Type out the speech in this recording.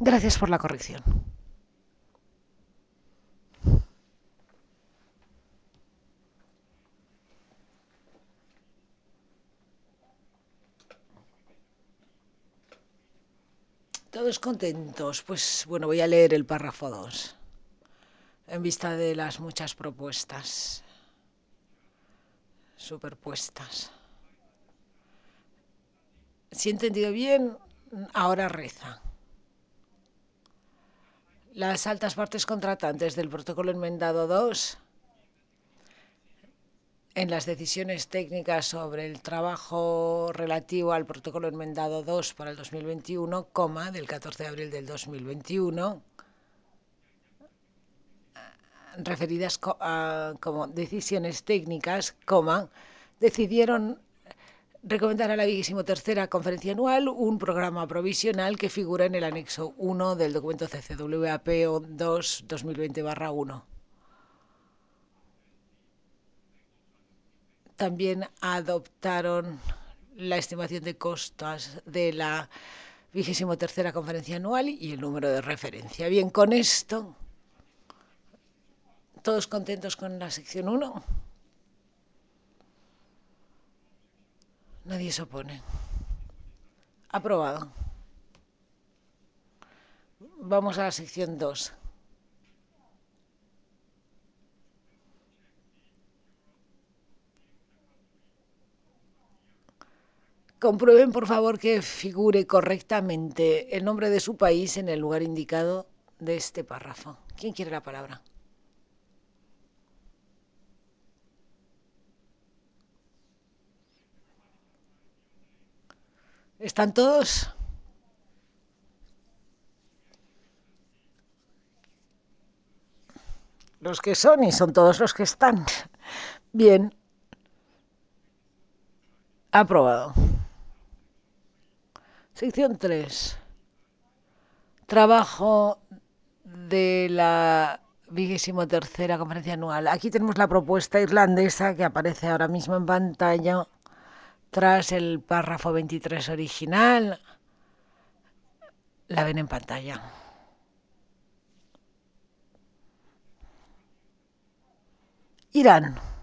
Gracias por la corrección. Todos contentos. Pues bueno, voy a leer el párrafo 2 en vista de las muchas propuestas superpuestas. Si he entendido bien, ahora reza. Las altas partes contratantes del protocolo enmendado 2 en las decisiones técnicas sobre el trabajo relativo al protocolo enmendado 2 para el 2021, del 14 de abril del 2021, referidas como decisiones técnicas, decidieron recomendar a la 23ª conferencia anual un programa provisional que figura en el anexo 1 del documento CCWAP 2-2020-1. También adoptaron la estimación de costas de la 23ª conferencia anual y el número de referencia. Bien, con esto, ¿todos contentos con la sección 1? Nadie se opone. Aprobado. Vamos a la sección 2. Comprueben, por favor, que figure correctamente el nombre de su país en el lugar indicado de este párrafo. ¿Quién quiere la palabra? ¿Están todos? Los que son y son todos los que están. Bien. Aprobado. Sección 3. Trabajo de la 23ª conferencia anual. Aquí tenemos la propuesta irlandesa que aparece ahora mismo en pantalla tras el párrafo 23 original. La ven en pantalla. Irán.